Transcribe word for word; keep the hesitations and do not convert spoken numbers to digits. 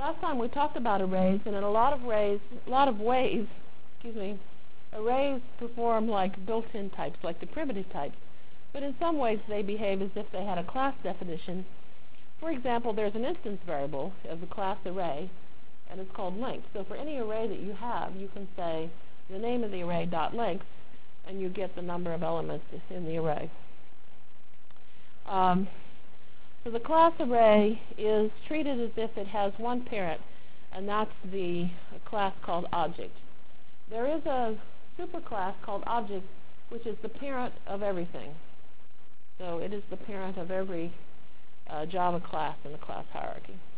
Last time we talked about arrays, and in a lot of ways, a lot of ways, excuse me, arrays perform like built-in types, like the primitive types. But in some ways, they behave as if they had a class definition. For example, there's an instance variable of the class array, and it's called length. So for any array that you have, you can say the name of the array dot length, and you get the number of elements in the array. Um, so the class array is treated as if it has one parent, and that's the class called object. There is a superclass called object, which is the parent of everything. So it is the parent of every uh, Java class in the class hierarchy.